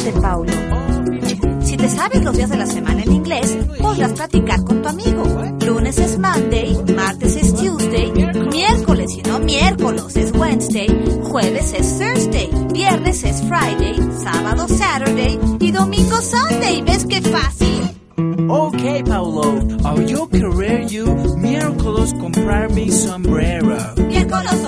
de Paulo. Si te sabes los días de la semana en inglés, podrás practicar con tu amigo. Lunes es Monday, martes es Tuesday, miércoles y no miércoles es Wednesday, jueves es Thursday, viernes es Friday, sábado Saturday y domingo Sunday. ¿Ves qué fácil? Okay, Paulo, yo querer you miércoles comprar mi sombrero. Miércoles